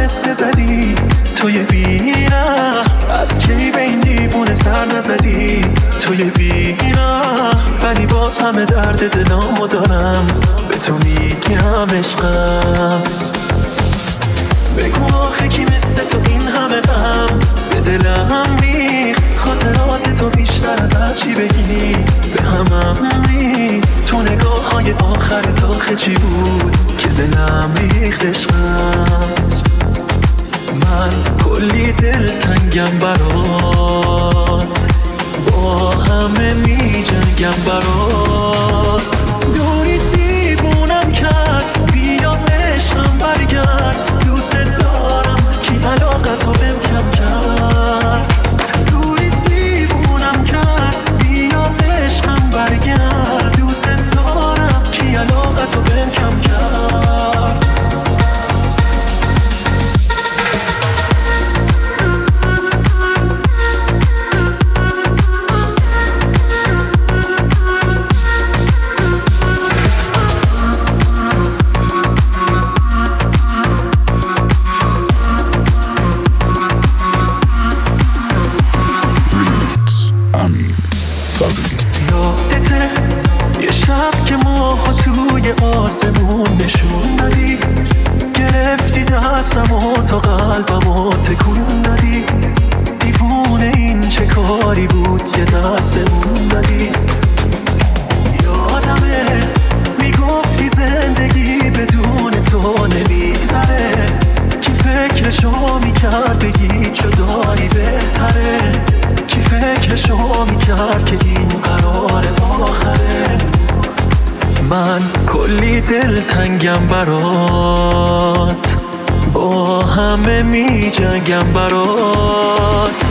قصه زدی توی بیره، از کی به این دیوونه سر نزدی توی بیره، ولی باز همه درد دلامو دارم به تو میگم عشقم. بگو آخه کی مثل تو این همه غم به دلم ریخ، خاطرات تو بیشتر از هر چی بگی به همم ریخ، تو نگاه های آخرت آخه چی بود که دلم ریخت عشقم. من کلی دل تنگم برات، با همه می جنگم برات، دوری دیوونم کرد بیا عشقم برگرد، دوست دارم کی علاقتو بهم کم کرد، دوری دیوونم کرد بیا عشقم برگرد، دوست دارم کی علاقتو بهم کم کرد. یه شب که ماها توی آسمون نشون دادی، گرفتی دستم و تا قلبم و تکون دادی، دیوونه این چه کاری بود که دستمون دادی. یادمه میگفتی زندگی بدون تو نمیگذره، کی فکرشو میکرد بگی جدایی بهتره، کی فکرشو میکرد که این قرار آخره. من کلی دل تنگم برات، با همه می جنگم برات،